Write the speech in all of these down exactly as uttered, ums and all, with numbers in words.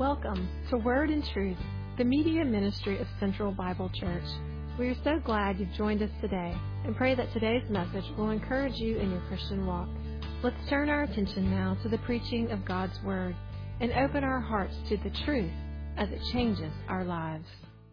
Welcome to Word and Truth, the media ministry of Central Bible Church. We are so glad you've joined us today and pray that today's message will encourage you in your Christian walk. Let's turn our attention now to the preaching of God's Word and open our hearts to the truth as it changes our lives.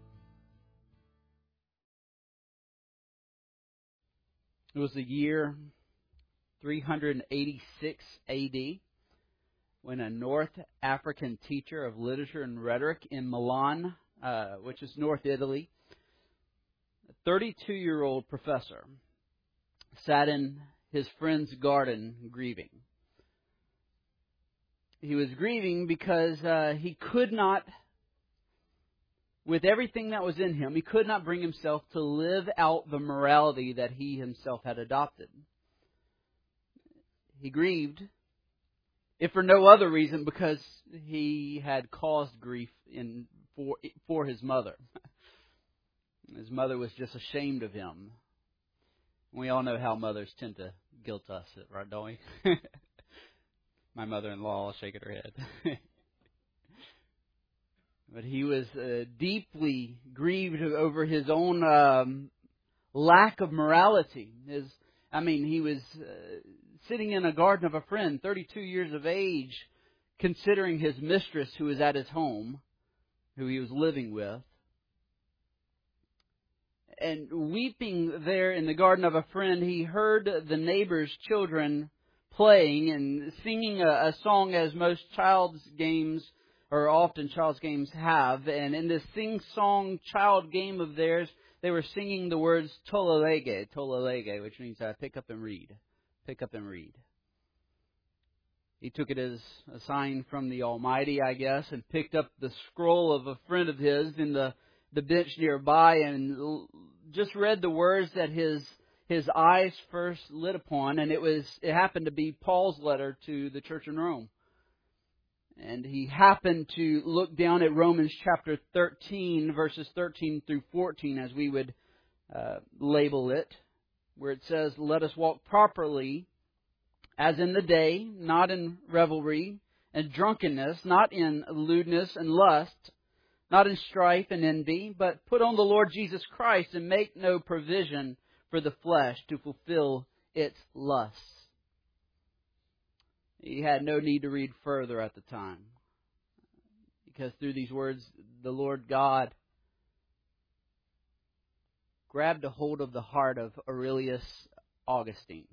It was the year three eighty-six A D when a North African teacher of literature and rhetoric in Milan, uh, which is North Italy, a thirty-two-year-old professor sat in his friend's garden grieving. He was grieving because uh, he could not, with everything that was in him, he could not bring himself to live out the morality that he himself had adopted. He grieved, if for no other reason, because he had caused grief in for for his mother. His mother was just ashamed of him. We all know how mothers tend to guilt us, right, don't we? My mother-in-law shaking her head. But he was uh, deeply grieved over his own um, lack of morality. His, I mean, he was uh, sitting in a garden of a friend, thirty-two years of age, considering his mistress who was at his home, who he was living with. And weeping there in the garden of a friend, he heard the neighbor's children playing and singing a, a song as most child's games, or often child's games have. And in this sing-song child game of theirs, they were singing the words Tolle lege, Tolle lege, which means uh, pick up and read. Pick up and read. He took it as a sign from the Almighty, I guess, and picked up the scroll of a friend of his in the, the bench nearby and just read the words that his his eyes first lit upon, and it was it happened to be Paul's letter to the church in Rome. And he happened to look down at Romans chapter thirteen, verses thirteen through fourteen, as we would uh, label it, where it says, "Let us walk properly as in the day, not in revelry and drunkenness, not in lewdness and lust, not in strife and envy, but put on the Lord Jesus Christ and make no provision for the flesh to fulfill its lusts." He had no need to read further at the time, because through these words, the Lord God grabbed a hold of the heart of Aurelius Augustine.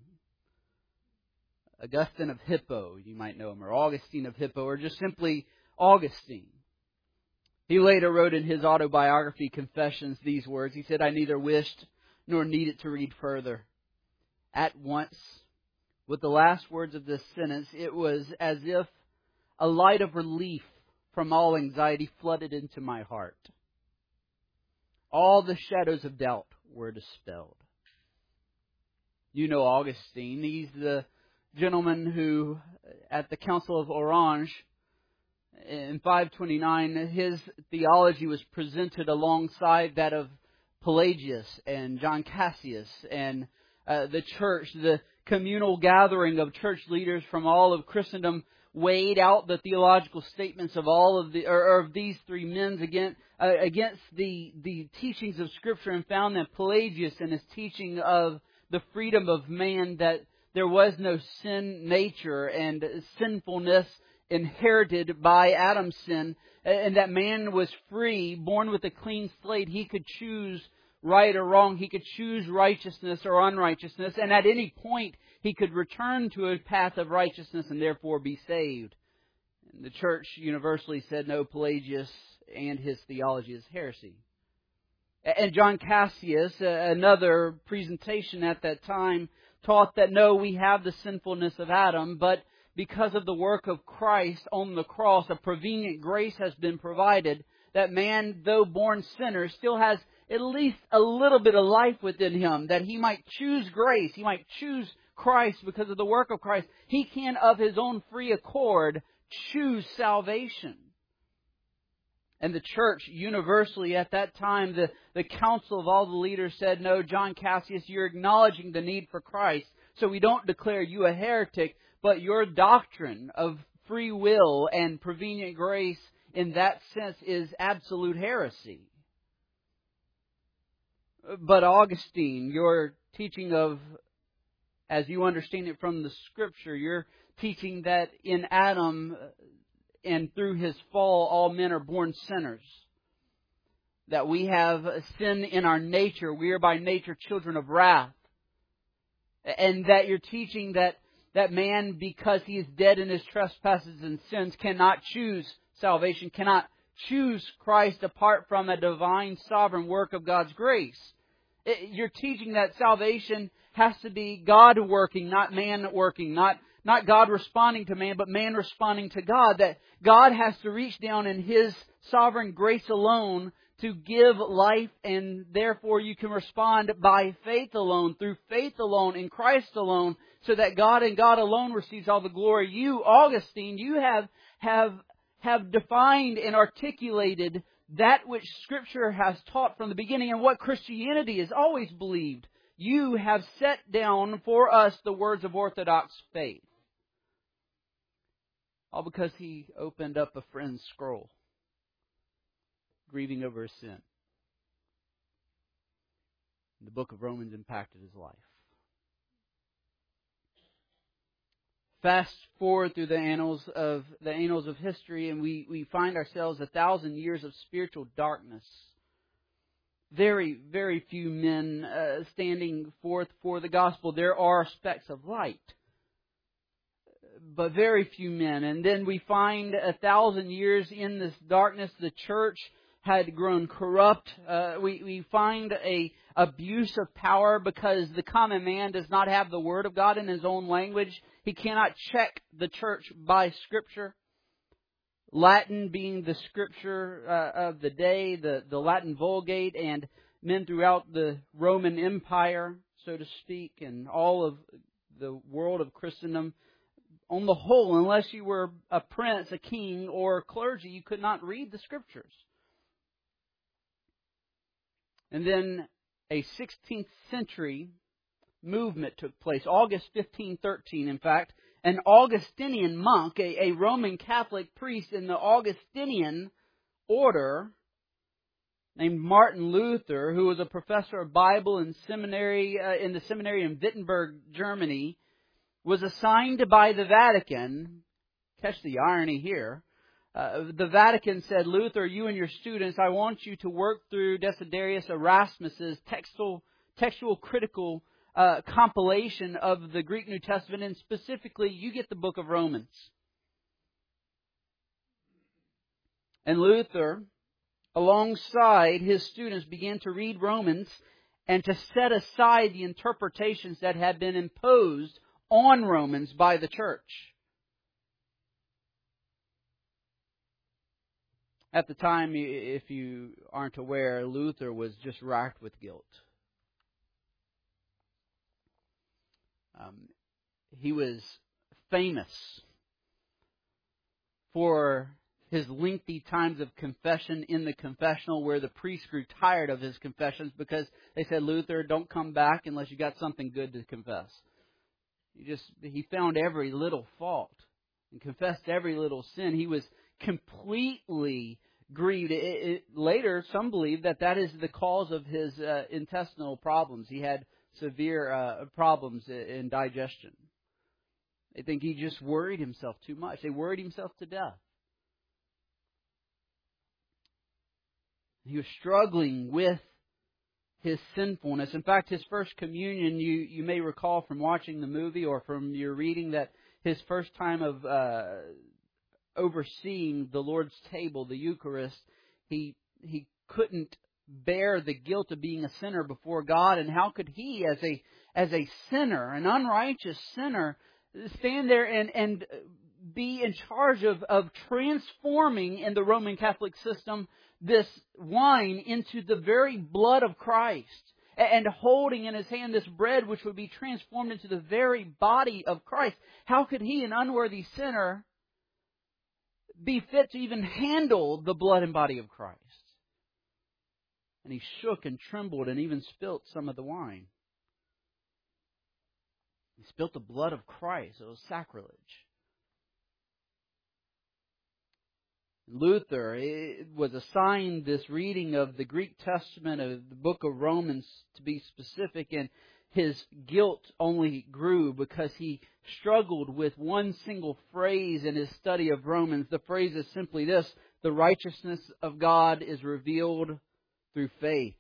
Augustine of Hippo, you might know him, or Augustine of Hippo, or just simply Augustine. He later wrote in his autobiography, Confessions, these words. He said, "I neither wished nor needed to read further. At once, with the last words of this sentence, it was as if a light of relief from all anxiety flooded into my heart. All the shadows of doubt were dispelled." You know Augustine. He's the gentleman who, at the Council of Orange, in five twenty-nine, his theology was presented alongside that of Pelagius and John Cassius and uh, the church. The communal gathering of church leaders from all of Christendom weighed out the theological statements of all of the or, or of these three men against uh, against the the teachings of Scripture, and found that Pelagius and his teaching of the freedom of man, that there was no sin nature and sinfulness inherited by Adam's sin, and that man was free, born with a clean slate. He could choose right or wrong. He could choose righteousness or unrighteousness, and at any point he could return to a path of righteousness and therefore be saved. And the church universally said, no, Pelagius and his theology is heresy. And John Cassius, another presentation at that time, taught that no, we have the sinfulness of Adam, but because of the work of Christ on the cross, a prevenient grace has been provided, that man, though born sinner, still has at least a little bit of life within him, that he might choose grace, he might choose Christ because of the work of Christ. He can, of his own free accord, choose salvation. And the church universally at that time, the, the council of all the leaders said, no, John Cassius, you're acknowledging the need for Christ, so we don't declare you a heretic, but your doctrine of free will and prevenient grace in that sense is absolute heresy. But Augustine, your teaching of, as you understand it from the Scripture, you're teaching that in Adam and through his fall, all men are born sinners. That we have sin in our nature. We are by nature children of wrath. And that you're teaching that, that man, because he is dead in his trespasses and sins, cannot choose salvation, cannot choose Christ apart from a divine sovereign work of God's grace. You're teaching that salvation has to be God working, not man working, not, not God responding to man, but man responding to God. That God has to reach down in His sovereign grace alone to give life, and therefore you can respond by faith alone, through faith alone, in Christ alone, so that God and God alone receives all the glory. You, Augustine, you have have have defined and articulated that which Scripture has taught from the beginning and what Christianity has always believed. You have set down for us the words of Orthodox faith. All because he opened up a friend's scroll, grieving over his sin. The book of Romans impacted his life. Fast forward through the annals of the annals of history, and we, we find ourselves a thousand years of spiritual darkness. Very, very few men uh, standing forth for the gospel. There are specks of light, but very few men. And then we find a thousand years in this darkness, the church had grown corrupt. Uh, we, we find a abuse of power because the common man does not have the Word of God in his own language. He cannot check the church by Scripture. Latin being the Scripture uh, of the day, the, the Latin Vulgate, and men throughout the Roman Empire, so to speak, and all of the world of Christendom. On the whole, unless you were a prince, a king, or clergy, you could not read the Scriptures. And then a sixteenth century movement took place. August fifteen thirteen, in fact. An Augustinian monk, a, a Roman Catholic priest in the Augustinian order, named Martin Luther, who was a professor of Bible in seminary uh, in the seminary in Wittenberg, Germany, was assigned by the Vatican. Catch the irony here. Uh, the Vatican said, Luther, you and your students, I want you to work through Desiderius Erasmus's textual, textual critical uh, compilation of the Greek New Testament, and specifically, you get the book of Romans. And Luther, alongside his students, began to read Romans and to set aside the interpretations that had been imposed on Romans by the church. At the time, if you aren't aware, Luther was just racked with guilt. Um, he was famous for his lengthy times of confession in the confessional, where the priest grew tired of his confessions because they said, Luther, don't come back unless you got something good to confess. He just he found every little fault and confessed every little sin. He was completely grieved. It, it, later, some believe that that is the cause of his uh, intestinal problems. He had severe uh, problems in digestion. They think he just worried himself too much. They worried himself to death. He was struggling with his sinfulness. In fact, his first communion, you, you may recall from watching the movie or from your reading, that his first time of uh, overseeing the Lord's table, the Eucharist, he he couldn't bear the guilt of being a sinner before God. And how could he, as a as a sinner, an unrighteous sinner, stand there and, and be in charge of, of transforming in the Roman Catholic system this wine into the very blood of Christ, and holding in his hand this bread which would be transformed into the very body of Christ? How could he, an unworthy sinner, be fit to even handle the blood and body of Christ? And he shook and trembled and even spilt some of the wine. He spilt the blood of Christ. It was sacrilege. Luther was assigned this reading of the Greek Testament of the book of Romans to be specific, and his guilt only grew because he struggled with one single phrase in his study of Romans. The phrase is simply this: the righteousness of God is revealed through faith.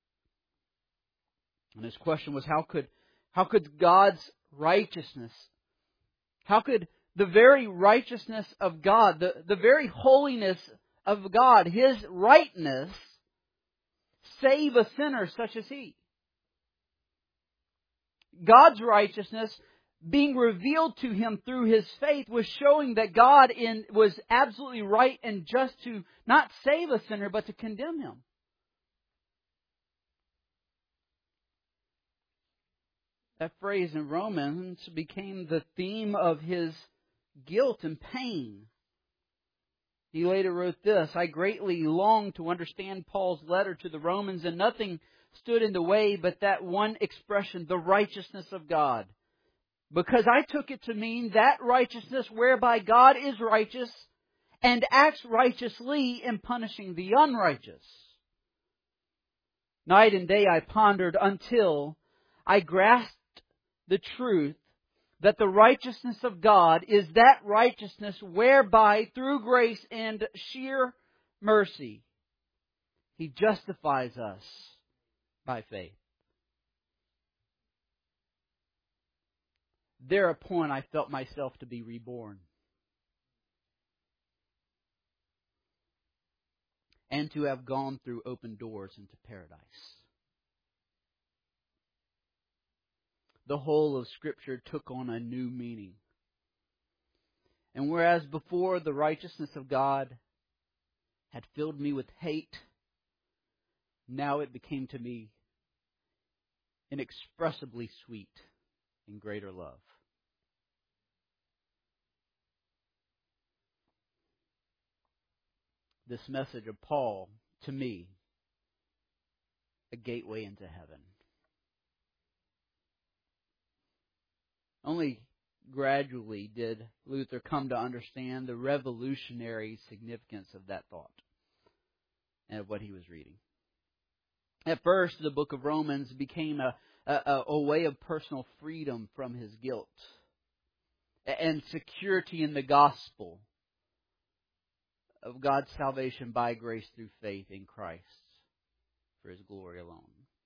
And his question was, how could, how could God's righteousness, how could the very righteousness of God, the, the very holiness of God, His rightness, save a sinner such as he? God's righteousness being revealed to him through his faith was showing that God in, was absolutely right and just to not save a sinner, but to condemn him. That phrase in Romans became the theme of his guilt and pain. He later wrote this: I greatly longed to understand Paul's letter to the Romans, and nothing stood in the way but that one expression, the righteousness of God. Because I took it to mean that righteousness whereby God is righteous and acts righteously in punishing the unrighteous. Night and day I pondered until I grasped the truth that the righteousness of God is that righteousness whereby, through grace and sheer mercy, He justifies us by faith. Thereupon I felt myself to be reborn, and to have gone through open doors into paradise. The whole of Scripture took on a new meaning. And whereas before the righteousness of God had filled me with hate, now it became to me inexpressibly sweet in greater love. This message of Paul, to me, a gateway into heaven. Only gradually did Luther come to understand the revolutionary significance of that thought and of what he was reading. At first, the book of Romans became a, a, a way of personal freedom from his guilt and security in the gospel of God's salvation by grace through faith in Christ for His glory alone.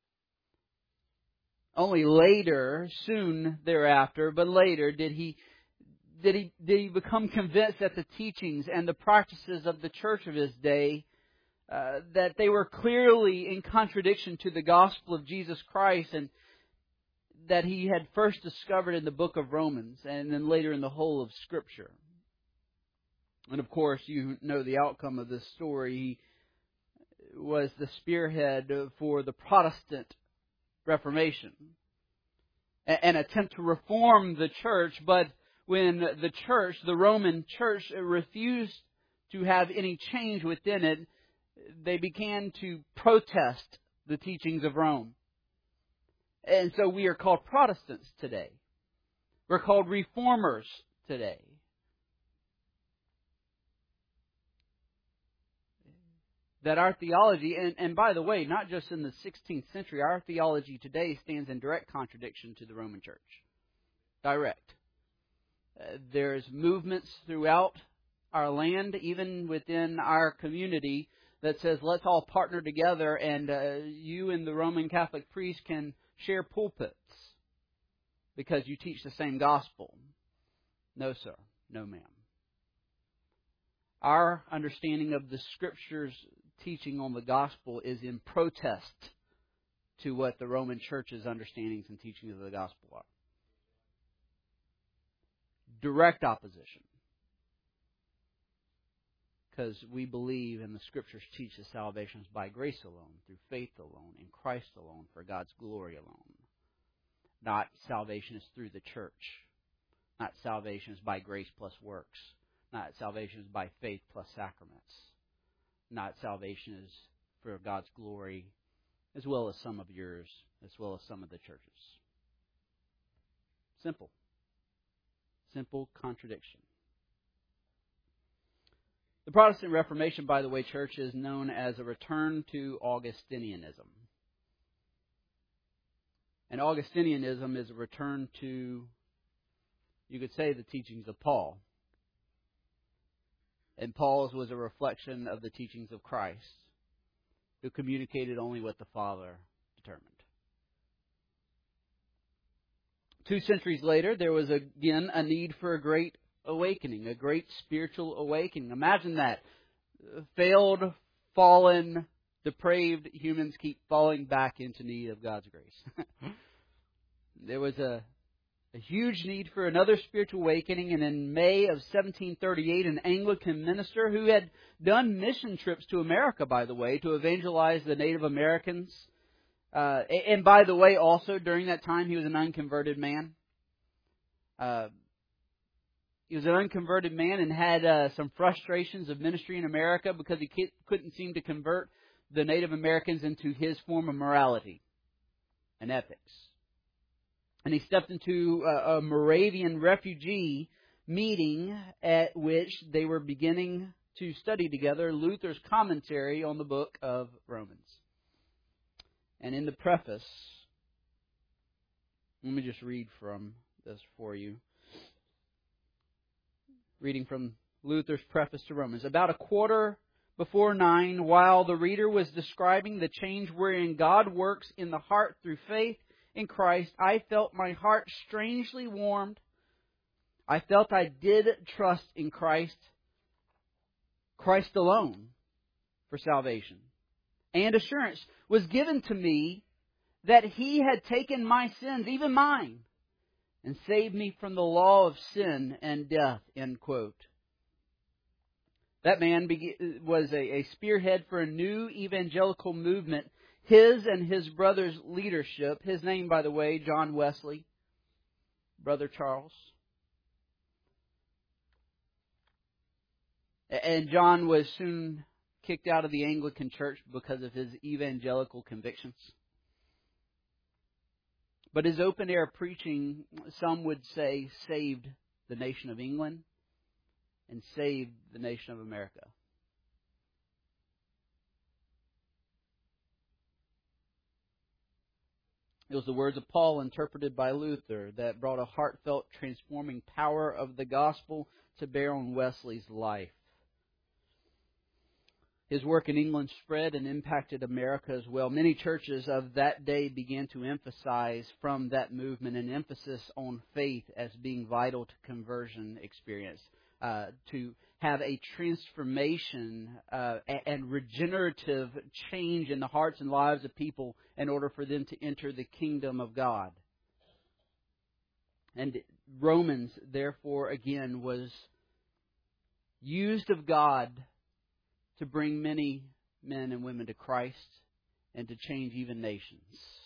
Only later, soon thereafter, but later, did he did he did he become convinced that the teachings and the practices of the church of his day uh, that they were clearly in contradiction to the gospel of Jesus Christ, and that he had first discovered in the book of Romans and then later in the whole of Scripture. And of course, you know the outcome of this story. He was the spearhead for the Protestant Reformation, an attempt to reform the church, but when the church, the Roman church, refused to have any change within it, they began to protest the teachings of Rome. And so we are called Protestants today. We're called reformers today. That our theology, and, and by the way, not just in the sixteenth century, our theology today stands in direct contradiction to the Roman Church. Direct. Uh, there's movements throughout our land, even within our community, that says let's all partner together and uh, you and the Roman Catholic priest can share pulpits because you teach the same gospel. No, sir. No, ma'am. Our understanding of the Scriptures teaching on the gospel is in protest to what the Roman Church's understandings and teachings of the gospel are. Direct opposition. Because we believe and the Scriptures teach that salvation is by grace alone, through faith alone, in Christ alone, for God's glory alone. Not salvation is through the church. Not salvation is by grace plus works. Not salvation is by faith plus sacraments. Not salvation is for God's glory, as well as some of yours, as well as some of the churches. Simple. Simple contradiction. The Protestant Reformation, by the way, church, is known as a return to Augustinianism. And Augustinianism is a return to, you could say, the teachings of Paul. And Paul's was a reflection of the teachings of Christ, who communicated only what the Father determined. Two centuries later, there was again a need for a great awakening, a great spiritual awakening. Imagine that. Failed, fallen, depraved humans keep falling back into need of God's grace. There was a, a huge need for another spiritual awakening, and in May of seventeen thirty-eight, an Anglican minister who had done mission trips to America, by the way, to evangelize the Native Americans. Uh, and by the way, also during that time, he was an unconverted man. Uh, he was an unconverted man and had uh, some frustrations of ministry in America because he couldn't seem to convert the Native Americans into his form of morality and ethics. And he stepped into a, a Moravian refugee meeting at which they were beginning to study together Luther's commentary on the book of Romans. And in the preface, let me just read from this for you. Reading from Luther's preface to Romans. About a quarter before nine, while the reader was describing the change wherein God works in the heart through faith in Christ, I felt my heart strangely warmed. I felt I did trust in Christ, Christ alone, for salvation. And assurance was given to me that He had taken my sins, even mine, and saved me from the law of sin and death, end quote. That man was a spearhead for a new evangelical movement. His and his brother's leadership. His name, by the way, John Wesley. Brother Charles. And John was soon kicked out of the Anglican Church because of his evangelical convictions. But his open-air preaching, some would say, saved the nation of England and saved the nation of America. It was the words of Paul interpreted by Luther that brought a heartfelt, transforming power of the gospel to bear on Wesley's life. His work in England spread and impacted America as well. Many churches of that day began to emphasize from that movement an emphasis on faith as being vital to conversion experience, uh, to have a transformation uh, and regenerative change in the hearts and lives of people in order for them to enter the kingdom of God. And Romans, therefore, again, was used of God to bring many men and women to Christ and to change even nations.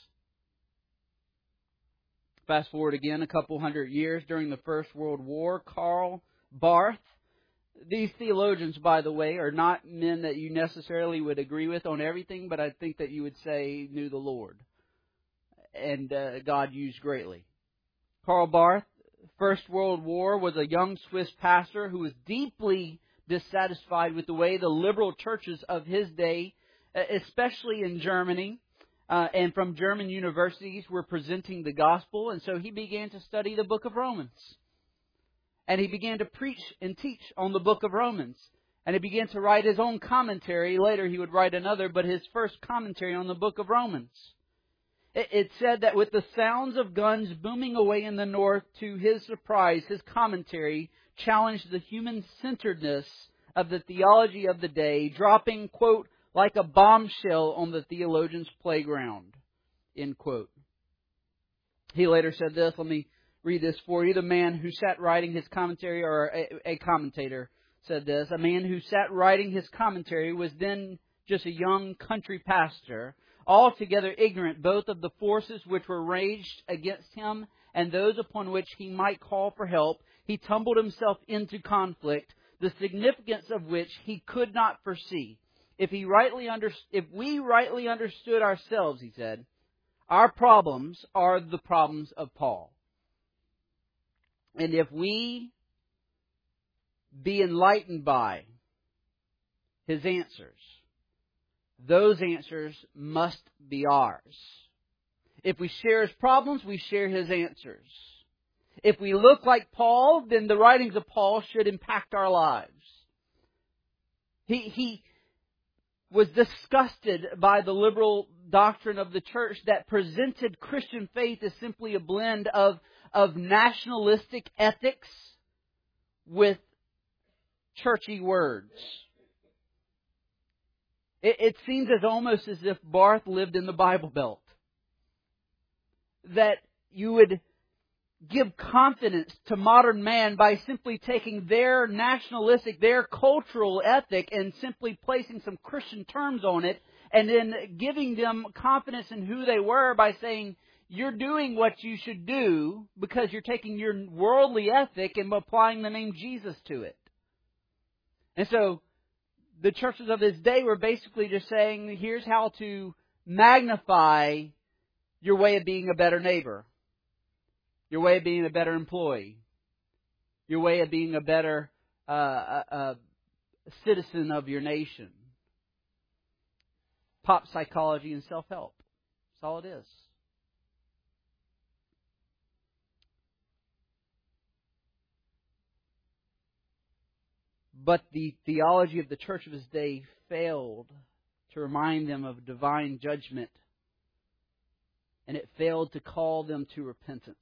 Fast forward again a couple hundred years during the First World War, Karl Barth. These theologians, by the way, are not men that you necessarily would agree with on everything, but I think that you would say knew the Lord. And uh, God used greatly. Karl Barth, First World War, was a young Swiss pastor who was deeply dissatisfied with the way the liberal churches of his day, especially in Germany, uh, and from German universities, were presenting the gospel. And so he began to study the book of Romans. And he began to preach and teach on the book of Romans. And he began to write his own commentary. Later he would write another, but his first commentary on the book of Romans. It, it said that with the sounds of guns booming away in the north, to his surprise, his commentary challenged the human-centeredness of the theology of the day, dropping, quote, like a bombshell on the theologian's playground, end quote. He later said this, let me read this for you. The man who sat writing his commentary, or a, a commentator said this, a man who sat writing his commentary was then just a young country pastor, altogether ignorant both of the forces which were raged against him and those upon which he might call for help. He tumbled himself into conflict, the significance of which he could not foresee. If he rightly under, if we rightly understood ourselves, he said, our problems are the problems of Paul. And if we be enlightened by His answers. Those answers must be ours. If we share His problems, we share His answers. If we look like Paul, then the writings of Paul should impact our lives. He, he was disgusted by the liberal doctrine of the church that presented Christian faith as simply a blend of, of nationalistic ethics with churchy words. It, it seems as almost as if Barth lived in the Bible Belt. That you would give confidence to modern man by simply taking their nationalistic, their cultural ethic and simply placing some Christian terms on it and then giving them confidence in who they were by saying, you're doing what you should do because you're taking your worldly ethic and applying the name Jesus to it. And so the churches of this day were basically just saying, here's how to magnify your way of being a better neighbor. Your way of being a better employee. Your way of being a better uh, uh, uh, citizen of your nation. Pop psychology and self-help. That's all it is. But the theology of the church of his day failed to remind them of divine judgment. And it failed to call them to repentance.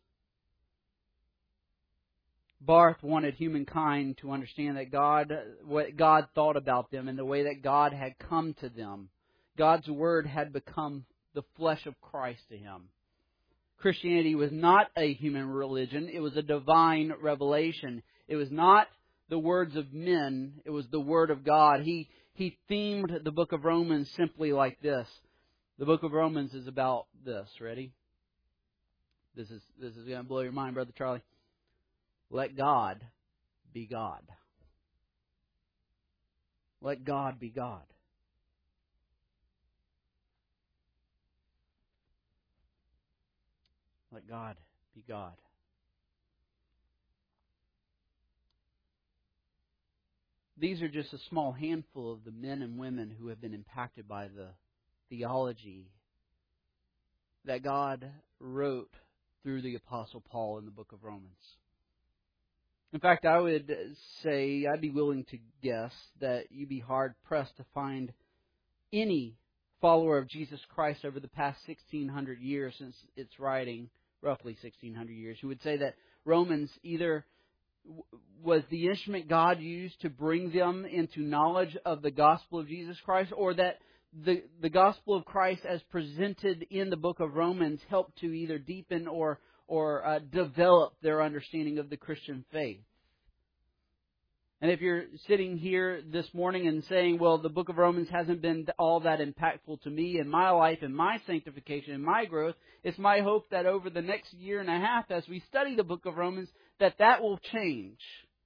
Barth wanted humankind to understand that God, what God thought about them and the way that God had come to them. God's Word had become the flesh of Christ to him. Christianity was not a human religion. It was a divine revelation. It was not the words of men. It was the Word of God. He, he themed the book of Romans simply like this. The book of Romans is about this. Ready? This is, this is going to blow your mind, Brother Charlie. Let God be God. Let God be God. Let God be God. These are just a small handful of the men and women who have been impacted by the theology that God wrote through the Apostle Paul in the book of Romans. In fact, I would say, I'd be willing to guess that you'd be hard-pressed to find any follower of Jesus Christ over the past sixteen hundred years since its writing, roughly sixteen hundred years, who would say that Romans either was the instrument God used to bring them into knowledge of the gospel of Jesus Christ, or that the, the gospel of Christ as presented in the book of Romans helped to either deepen or or uh, develop their understanding of the Christian faith. And if you're sitting here this morning and saying, well, the book of Romans hasn't been all that impactful to me in my life and my sanctification and my growth, it's my hope that over the next year and a half as we study the book of Romans, that that will change.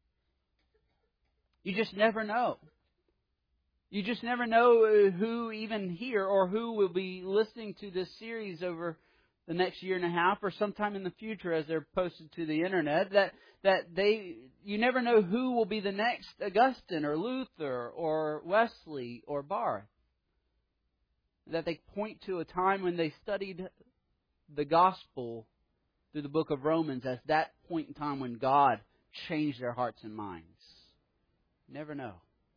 You just never know. You just never know who even here or who will be listening to this series over the next year and a half or sometime in the future as they're posted to the internet, that that they you never know who will be the next Augustine or Luther or Wesley or Barth. That they point to a time when they studied the gospel through the book of Romans as that point in time when God changed their hearts and minds. You never know.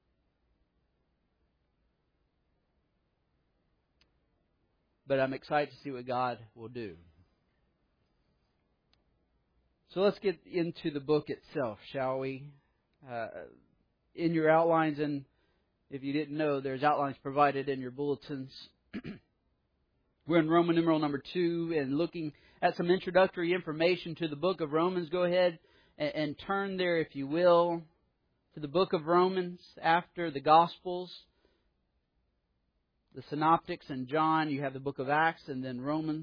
But I'm excited to see what God will do. So let's get into the book itself, shall we? Uh, in your outlines, and if you didn't know, there's outlines provided in your bulletins. We're in Roman numeral number two and looking at some introductory information to the book of Romans. Go ahead and, and turn there, if you will, to the book of Romans after the Gospels. The Synoptics and John, you have the book of Acts and then Romans.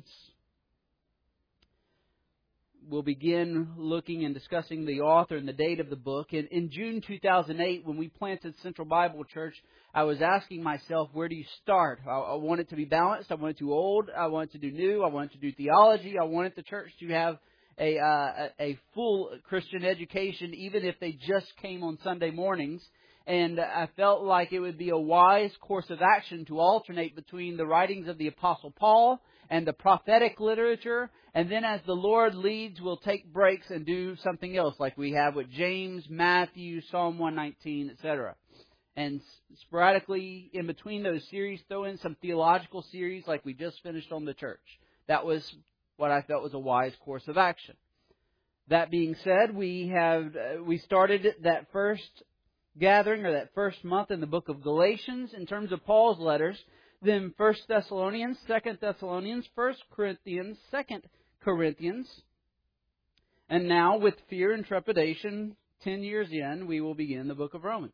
We'll begin looking and discussing the author and the date of the book. In, in June two thousand eight, when we planted Central Bible Church, I was asking myself, where do you start? I, I want it to be balanced. I want it to be old. I want it to do new. I want it to do theology. I wanted the church to have a, uh, a full Christian education, even if they just came on Sunday mornings. And I felt like it would be a wise course of action to alternate between the writings of the Apostle Paul and the prophetic literature. And then as the Lord leads, we'll take breaks and do something else like we have with James, Matthew, Psalm one nineteen, et cetera. And sporadically in between those series, throw in some theological series like we just finished on the church. That was what I felt was a wise course of action. That being said, we have uh, we started that first gathering or that first month in the book of Galatians in terms of Paul's letters. Then First Thessalonians, Second Thessalonians, First Corinthians, Second Corinthians. And now with fear and trepidation, ten years in, we will begin the book of Romans.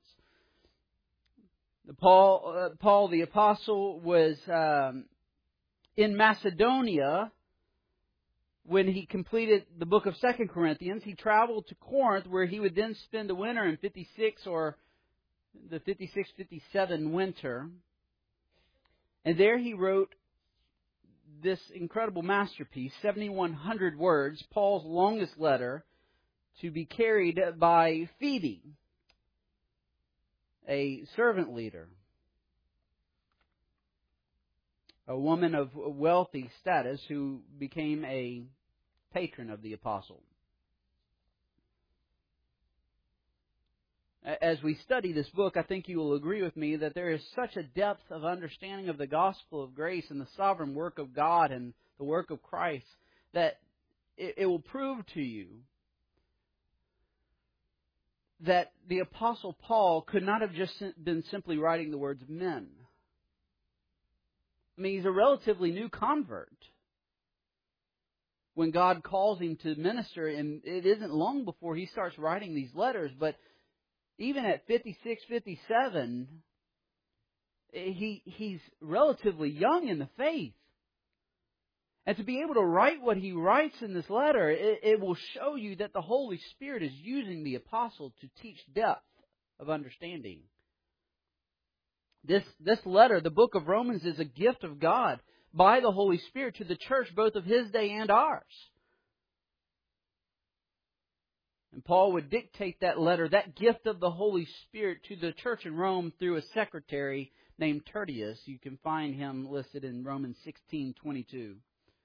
Paul, uh, Paul the Apostle was um, in Macedonia when he completed the book of Second Corinthians. He traveled to Corinth, where he would then spend the winter in fifty-six or the fifty-six fifty-seven winter. And there he wrote this incredible masterpiece, seventy-one hundred words, Paul's longest letter, to be carried by Phoebe, a servant leader, a woman of wealthy status who became a patron of the apostle. As we study this book, I think you will agree with me that there is such a depth of understanding of the gospel of grace and the sovereign work of God and the work of Christ that it, it will prove to you that the Apostle Paul could not have just been simply writing the words of men. I mean, he's a relatively new convert when God calls him to minister, and it isn't long before he starts writing these letters. But even at fifty-six, fifty-seven, he he's relatively young in the faith. And to be able to write what he writes in this letter, it, it will show you that the Holy Spirit is using the apostle to teach depth of understanding. This, this letter, the book of Romans, is a gift of God by the Holy Spirit to the church, both of his day and ours. And Paul would dictate that letter, that gift of the Holy Spirit, to the church in Rome through a secretary named Tertius. You can find him listed in Romans sixteen twenty-two.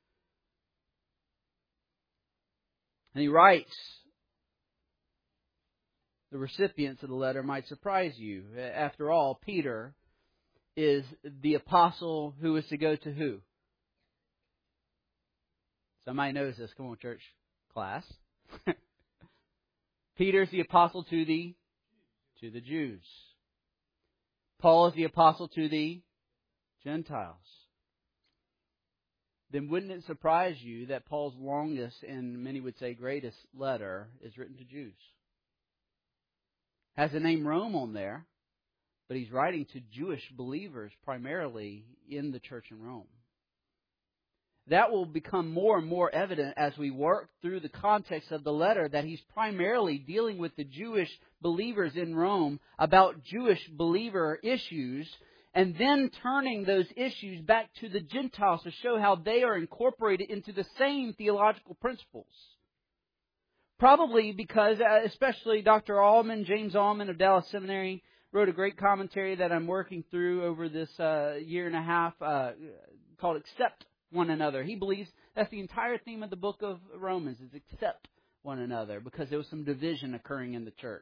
And he writes, the recipients of the letter might surprise you. After all, Peter is the apostle who is to go to who? Somebody knows this. Come on, church class. Peter is the apostle to the to the Jews. Paul is the apostle to the Gentiles. Then wouldn't it surprise you that Paul's longest and many would say greatest letter is written to Jews? Has the name Rome on there, but he's writing to Jewish believers primarily in the church in Rome. That will become more and more evident as we work through the context of the letter, that he's primarily dealing with the Jewish believers in Rome about Jewish believer issues, and then turning those issues back to the Gentiles to show how they are incorporated into the same theological principles. Probably because, especially Doctor Allman, James Allman of Dallas Seminary, wrote a great commentary that I'm working through over this uh, year and a half uh, called Accept One Another. He believes that's the entire theme of the book of Romans, is accept one another, because there was some division occurring in the church.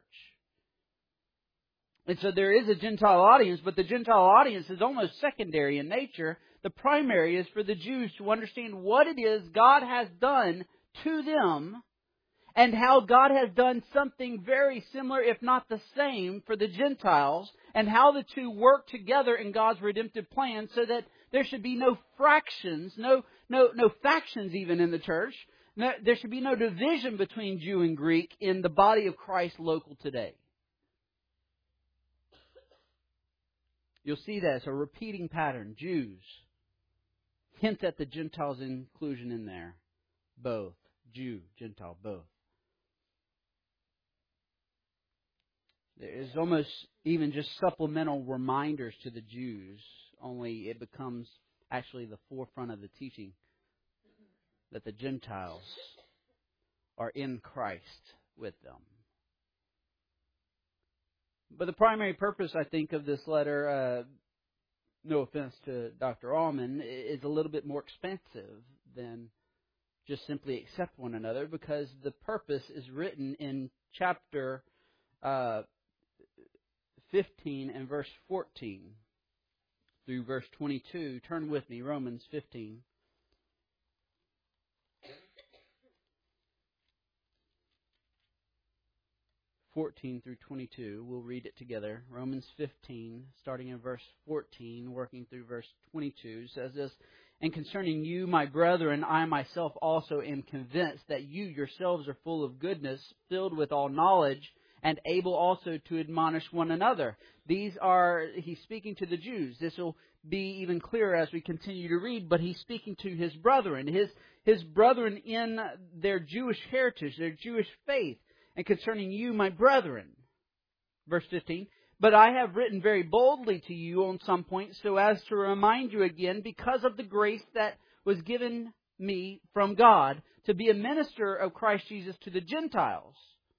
And so there is a Gentile audience, but the Gentile audience is almost secondary in nature. The primary is for the Jews to understand what it is God has done to them, and how God has done something very similar, if not the same, for the Gentiles, and how the two work together in God's redemptive plan, so that there should be no fractions, no no no factions even in the church. No, there should be no division between Jew and Greek in the body of Christ local today. You'll see that it's a repeating pattern. Jews hint at the Gentiles' inclusion in there. Both. Jew, Gentile, both. There's almost even just supplemental reminders to the Jews, only it becomes actually the forefront of the teaching that the Gentiles are in Christ with them. But the primary purpose, I think, of this letter, uh, no offense to Doctor Allman, is a little bit more expansive than just simply accept one another, because the purpose is written in chapter uh, fifteen and verse fourteen through verse twenty-two. Turn with me, Romans fifteen. fourteen through twenty-two. We'll read it together. Romans fifteen, starting in verse fourteen, working through verse twenty-two, says this: "And concerning you, my brethren, I myself also am convinced that you yourselves are full of goodness, filled with all knowledge, and able also to admonish one another." These are, he's speaking to the Jews. This will be even clearer as we continue to read, but he's speaking to his brethren, his, his brethren in their Jewish heritage, their Jewish faith. "And concerning you, my brethren," verse fifteen, "but I have written very boldly to you on some points, so as to remind you again, because of the grace that was given me from God, to be a minister of Christ Jesus to the Gentiles,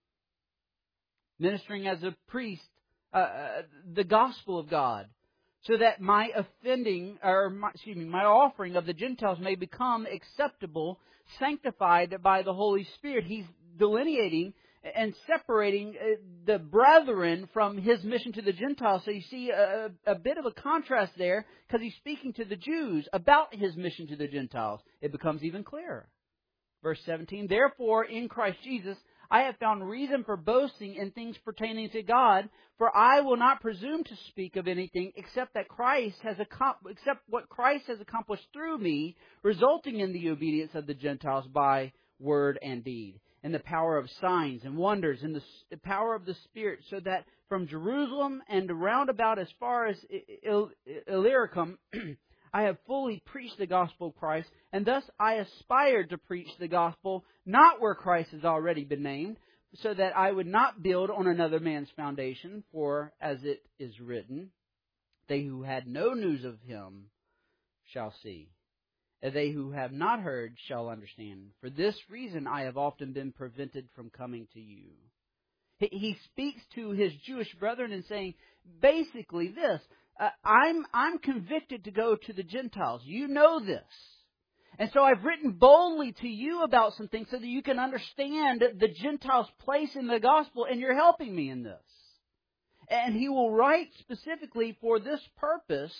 ministering as a priest uh, the gospel of God, so that my offending, or my, excuse me, my offering of the Gentiles may become acceptable, sanctified by the Holy Spirit." He's delineating and separating the brethren from his mission to the Gentiles. So you see a, a bit of a contrast there, because he's speaking to the Jews about his mission to the Gentiles. It becomes even clearer. Verse seventeen, "Therefore, in Christ Jesus, I have found reason for boasting in things pertaining to God, for I will not presume to speak of anything except that Christ has accom- except what Christ has accomplished through me, resulting in the obedience of the Gentiles by word and deed, and the power of signs and wonders, and the, the power of the Spirit, so that from Jerusalem and round about as far as Il- Illyricum, I have fully preached the gospel of Christ, and thus I aspired to preach the gospel, not where Christ has already been named, so that I would not build on another man's foundation. For, as it is written, they who had no news of him shall see, and they who have not heard shall understand. For this reason I have often been prevented from coming to you." He speaks to his Jewish brethren and saying basically this: uh, I'm I'm convicted to go to the Gentiles. You know this. And so I've written boldly to you about some things so that you can understand the Gentiles' place in the gospel, and you're helping me in this. And he will write specifically for this purpose,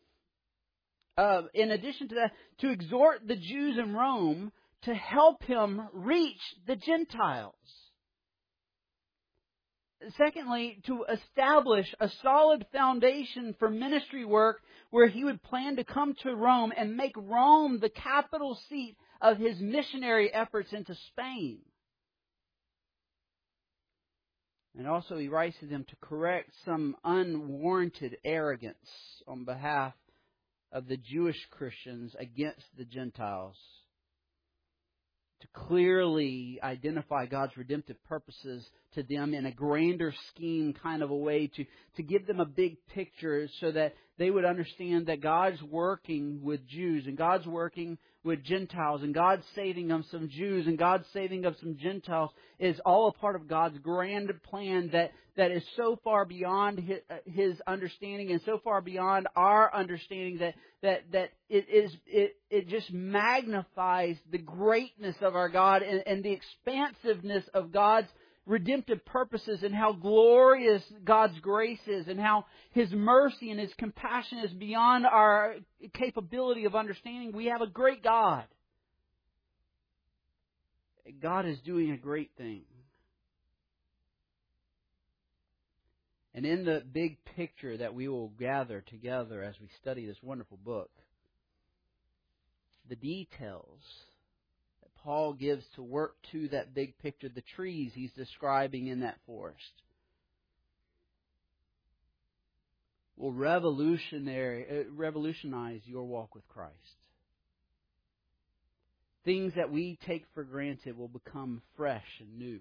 uh, in addition to that, to exhort the Jews in Rome to help him reach the Gentiles. Secondly, to establish a solid foundation for ministry work where he would plan to come to Rome and make Rome the capital seat of his missionary efforts into Spain. And also he writes to them to correct some unwarranted arrogance on behalf of the Jewish Christians against the Gentiles, to clearly identify God's redemptive purposes to them in a grander scheme kind of a way, to, to give them a big picture so that they would understand that God's working with Jews and God's working with Gentiles, and God's saving of some Jews and God's saving of some Gentiles is all a part of God's grand plan that, that is so far beyond his, his understanding and so far beyond our understanding that that that it is it it just magnifies the greatness of our God and, and the expansiveness of God's redemptive purposes, and how glorious God's grace is, and how His mercy and His compassion is beyond our capability of understanding. We have a great God. God is doing a great thing. And in the big picture that we will gather together as we study this wonderful book, the details Paul gives to work to that big picture, the trees he's describing in that forest, will revolutionary, revolutionize your walk with Christ. Things that we take for granted will become fresh and new.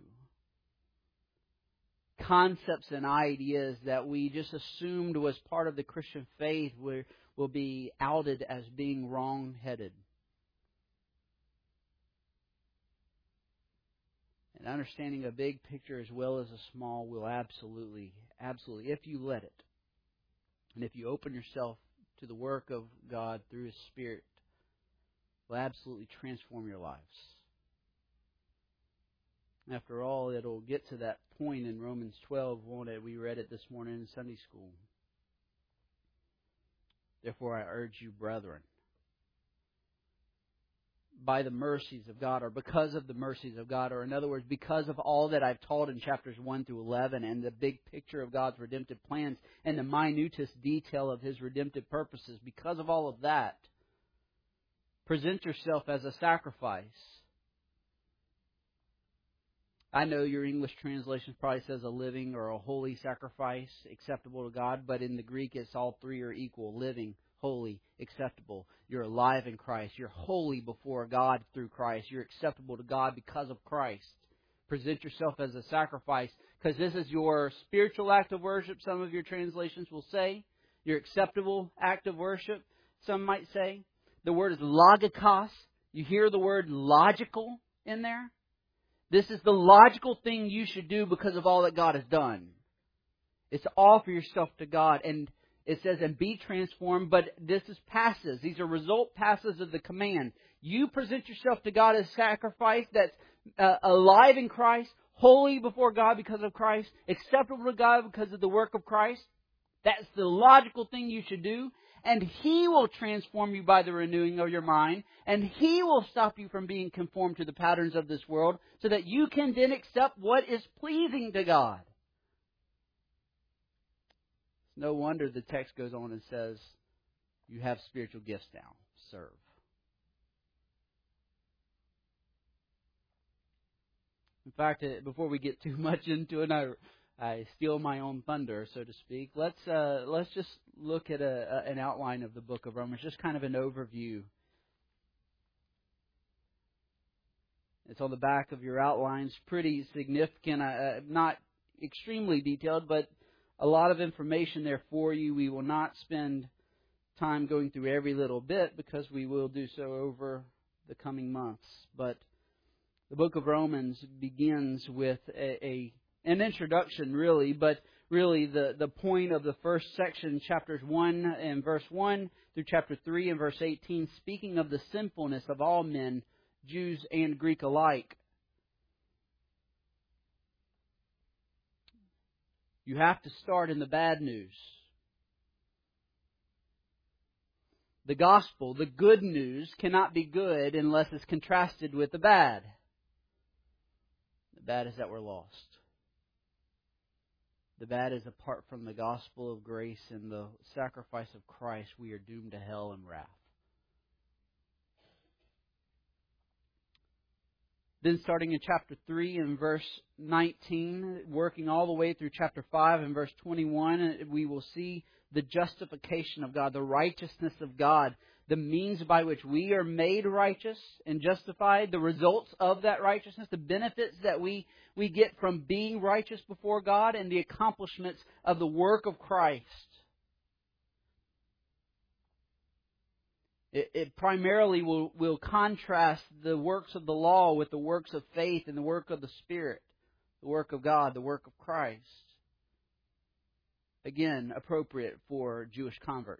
Concepts and ideas that we just assumed was part of the Christian faith will, will be outed as being wrong-headed. And understanding a big picture as well as a small will absolutely, absolutely, if you let it, and if you open yourself to the work of God through His Spirit, will absolutely transform your lives. After all, it'll get to that point in Romans twelve, won't it? We read it this morning in Sunday school. Therefore, I urge you, brethren, by the mercies of God, or because of the mercies of God, or in other words, because of all that I've taught in chapters one through eleven, and the big picture of God's redemptive plans, and the minutest detail of His redemptive purposes, because of all of that, present yourself as a sacrifice. I know your English translation probably says a living or a holy sacrifice acceptable to God, but in the Greek it's all three are equal: living, holy, acceptable. You're alive in Christ. You're holy before God through Christ. You're acceptable to God because of Christ. Present yourself as a sacrifice, because this is your spiritual act of worship, some of your translations will say. Your acceptable act of worship, some might say. The word is logikos. You hear the word logical in there? This is the logical thing you should do because of all that God has done. It's to offer yourself to God. And it says, and be transformed, but this is passive. These are result passives of the command. You present yourself to God as sacrifice that's uh, alive in Christ, holy before God because of Christ, acceptable to God because of the work of Christ. That's the logical thing you should do. And He will transform you by the renewing of your mind. And He will stop you from being conformed to the patterns of this world, so that you can then accept what is pleasing to God. No wonder the text goes on and says, you have spiritual gifts now. Serve. In fact, before we get too much into it, I, I steal my own thunder, so to speak. Let's uh, let's just look at a, a, an outline of the book of Romans, just kind of an overview. It's on the back of your outlines, pretty significant, uh, not extremely detailed, but a lot of information there for you. We will not spend time going through every little bit because we will do so over the coming months. But the book of Romans begins with a, a an introduction, really, but really the, the point of the first section, chapters one and verse one through chapter three and verse eighteen, speaking of the sinfulness of all men, Jews and Greek alike. You have to start in the bad news. The gospel, the good news, cannot be good unless it's contrasted with the bad. The bad is that we're lost. The bad is apart from the gospel of grace and the sacrifice of Christ, we are doomed to hell and wrath. Then starting in chapter three and verse nineteen, working all the way through chapter five and verse twenty-one, we will see the justification of God, the righteousness of God, the means by which we are made righteous and justified, the results of that righteousness, the benefits that we, we get from being righteous before God, and the accomplishments of the work of Christ. It, it primarily will, will contrast the works of the law with the works of faith and the work of the Spirit, the work of God, the work of Christ. Again, appropriate for Jewish converts.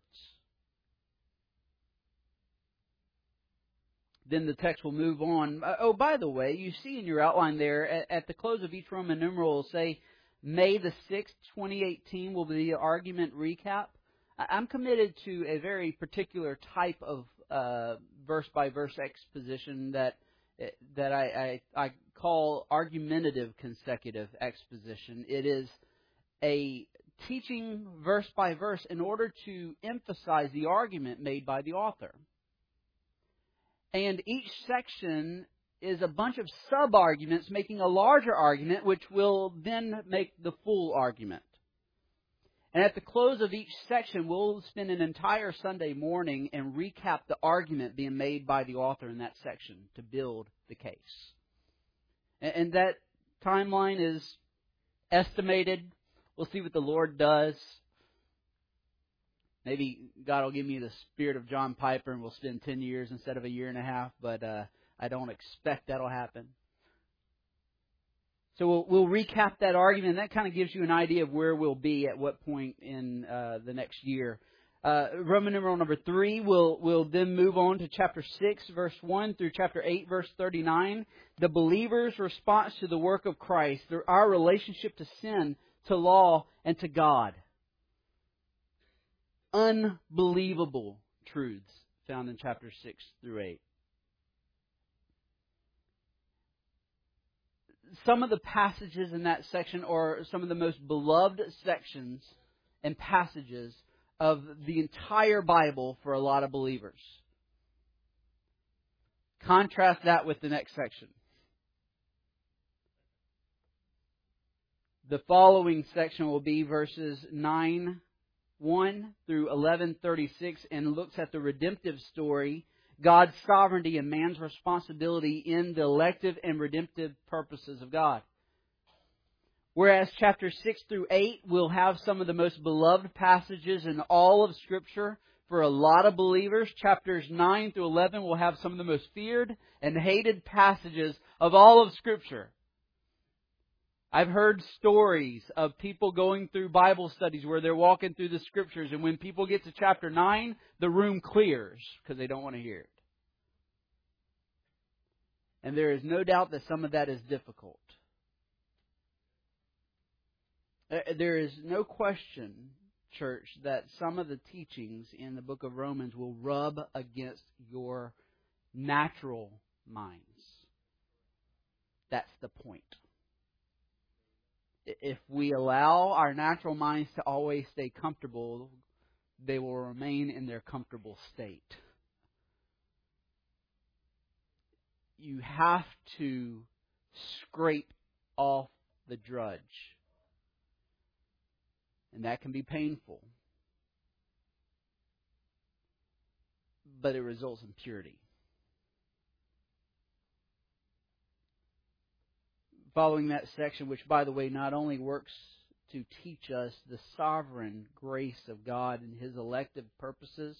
Then the text will move on. Oh, by the way, you see in your outline there, at, at the close of each Roman numeral, will say, May the sixth, twenty eighteen will be the argument recap. I'm committed to a very particular type of uh, verse-by-verse exposition that that I, I, I call argumentative consecutive exposition. It is a teaching verse by verse in order to emphasize the argument made by the author. And each section is a bunch of sub-arguments making a larger argument, which will then make the full argument. And at the close of each section, we'll spend an entire Sunday morning and recap the argument being made by the author in that section to build the case. And that timeline is estimated. We'll see what the Lord does. Maybe God will give me the spirit of John Piper and we'll spend ten years instead of a year and a half, but uh, I don't expect that'll happen. So we'll, we'll recap that argument, and that kind of gives you an idea of where we'll be at what point in uh, the next year. Uh, Roman numeral number three, we'll, we'll then move on to chapter six, verse one through chapter eight, verse thirty-nine. The believer's response to the work of Christ, our relationship to sin, to law, and to God. Unbelievable truths found in chapter six through eight. Some of the passages in that section are some of the most beloved sections and passages of the entire Bible for a lot of believers. Contrast that with the next section. The following section will be verses nine one through eleven thirty-six and looks at the redemptive story, God's sovereignty and man's responsibility in the elective and redemptive purposes of God. Whereas chapter six through eight will have some of the most beloved passages in all of Scripture for a lot of believers. Chapters nine through eleven will have some of the most feared and hated passages of all of Scripture. I've heard stories of people going through Bible studies where they're walking through the Scriptures, and when people get to chapter nine, the room clears because they don't want to hear it. And there is no doubt that some of that is difficult. There is no question, church, that some of the teachings in the book of Romans will rub against your natural minds. That's the point. If we allow our natural minds to always stay comfortable, they will remain in their comfortable state. You have to scrape off the drudge. And that can be painful. But it results in purity. Following that section, which, by the way, not only works to teach us the sovereign grace of God and His elective purposes,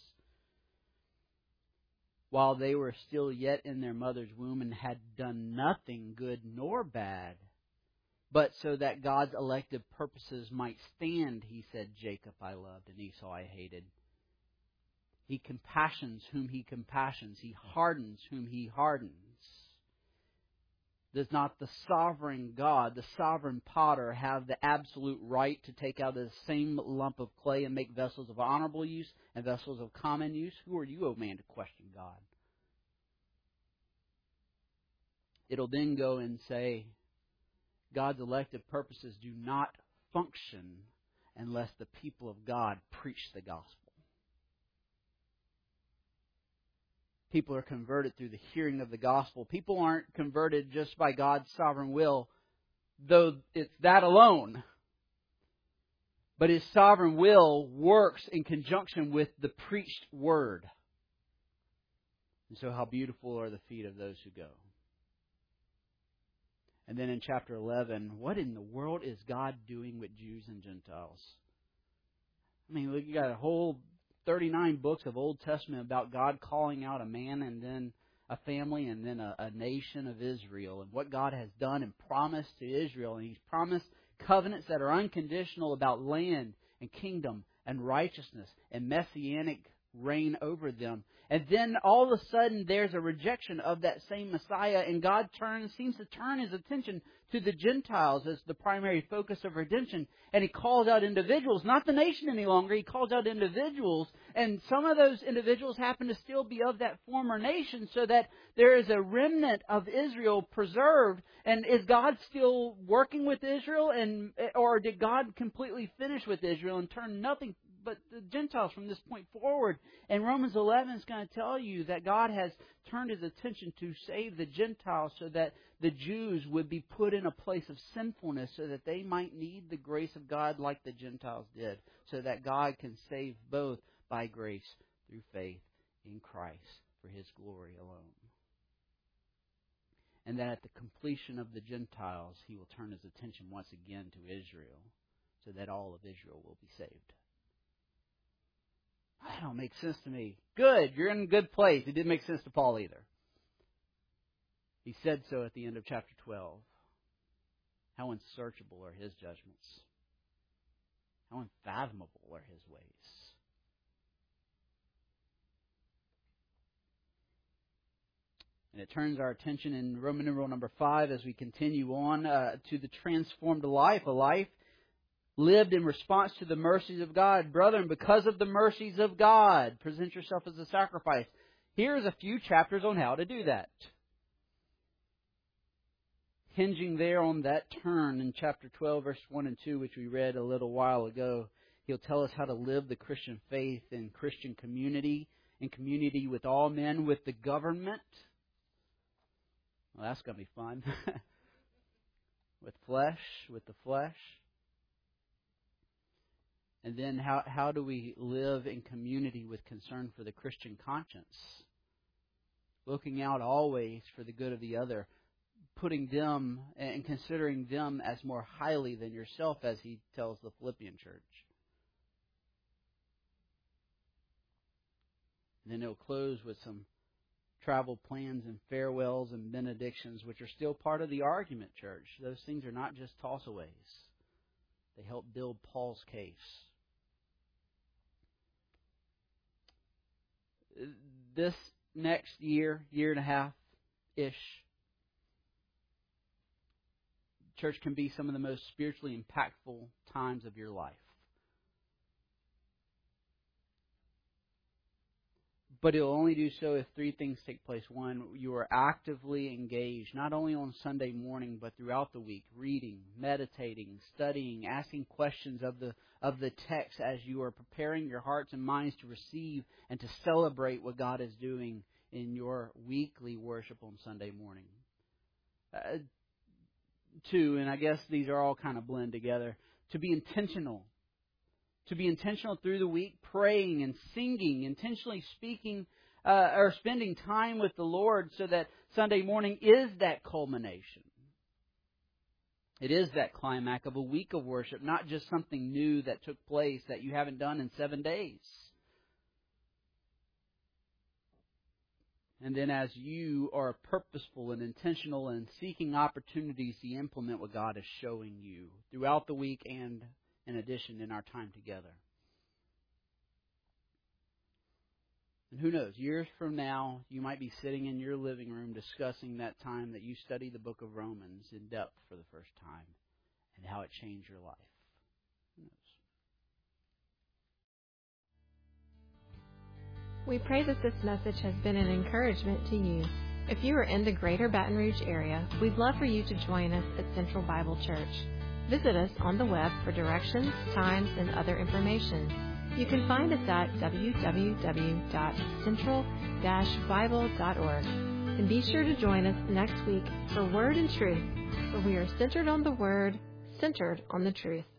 while they were still yet in their mother's womb and had done nothing good nor bad, but so that God's elective purposes might stand, He said, Jacob I loved and Esau I hated. He compassions whom He compassions. He hardens whom He hardens. Does not the sovereign God, the sovereign potter, have the absolute right to take out the same lump of clay and make vessels of honorable use and vessels of common use? Who are you, O man, to question God? It'll then go and say, God's elective purposes do not function unless the people of God preach the gospel. People are converted through the hearing of the gospel. People aren't converted just by God's sovereign will, though it's that alone. But His sovereign will works in conjunction with the preached word. And so how beautiful are the feet of those who go. And then in chapter eleven, what in the world is God doing with Jews and Gentiles? I mean, look, you got a whole thirty-nine books of Old Testament about God calling out a man and then a family and then a, a nation of Israel and what God has done and promised to Israel. And He's promised covenants that are unconditional about land and kingdom and righteousness and messianic reign over them. And then all of a sudden there's a rejection of that same Messiah, and God turns seems to turn His attention to the Gentiles as the primary focus of redemption. And He calls out individuals, not the nation any longer. He calls out individuals. And some of those individuals happen to still be of that former nation, so that there is a remnant of Israel preserved. And is God still working with Israel? And or did God completely finish with Israel and turn nothing but the Gentiles from this point forward? And Romans eleven is going to tell you that God has turned His attention to save the Gentiles so that the Jews would be put in a place of sinfulness so that they might need the grace of God like the Gentiles did, so that God can save both by grace through faith in Christ for His glory alone. And that at the completion of the Gentiles, He will turn His attention once again to Israel so that all of Israel will be saved. That don't make sense to me. Good, you're in a good place. It didn't make sense to Paul either. He said so at the end of chapter twelve. How unsearchable are His judgments. How unfathomable are His ways. And it turns our attention in Roman numeral number five as we continue on uh, to the transformed life, a life lived in response to the mercies of God. Brethren, because of the mercies of God, present yourself as a sacrifice. Here's a few chapters on how to do that. Hinging there on that turn in chapter twelve, verse one and two, which we read a little while ago, he'll tell us how to live the Christian faith in Christian community, in community with all men, with the government. Well, that's going to be fun. With flesh, with the flesh. And then how, how do we live in community with concern for the Christian conscience? Looking out always for the good of the other, putting them and considering them as more highly than yourself, as he tells the Philippian church. And then he'll close with some travel plans and farewells and benedictions, which are still part of the argument, church. Those things are not just tossaways. They help build Paul's case. This next year, year and a half-ish, church can be some of the most spiritually impactful times of your life. But it'll only do so if three things take place. One, you are actively engaged, not only on Sunday morning, but throughout the week, reading, meditating, studying, asking questions of the of the text as you are preparing your hearts and minds to receive and to celebrate what God is doing in your weekly worship on Sunday morning. Uh, two, and I guess these are all kind of blend together, to be intentional. To be intentional through the week, praying and singing, intentionally speaking uh, or spending time with the Lord so that Sunday morning is that culmination. It is that climax of a week of worship, not just something new that took place that you haven't done in seven days. And then as you are purposeful and intentional and seeking opportunities to implement what God is showing you throughout the week and in addition in our time together. And who knows, years from now, you might be sitting in your living room discussing that time that you studied the book of Romans in depth for the first time and how it changed your life. Who knows? We pray that this message has been an encouragement to you. If you are in the greater Baton Rouge area, we'd love for you to join us at Central Bible Church. Visit us on the web for directions, times, and other information. You can find us at w w w dot central dash bible dot org. And be sure to join us next week for Word and Truth, where we are centered on the Word, centered on the truth.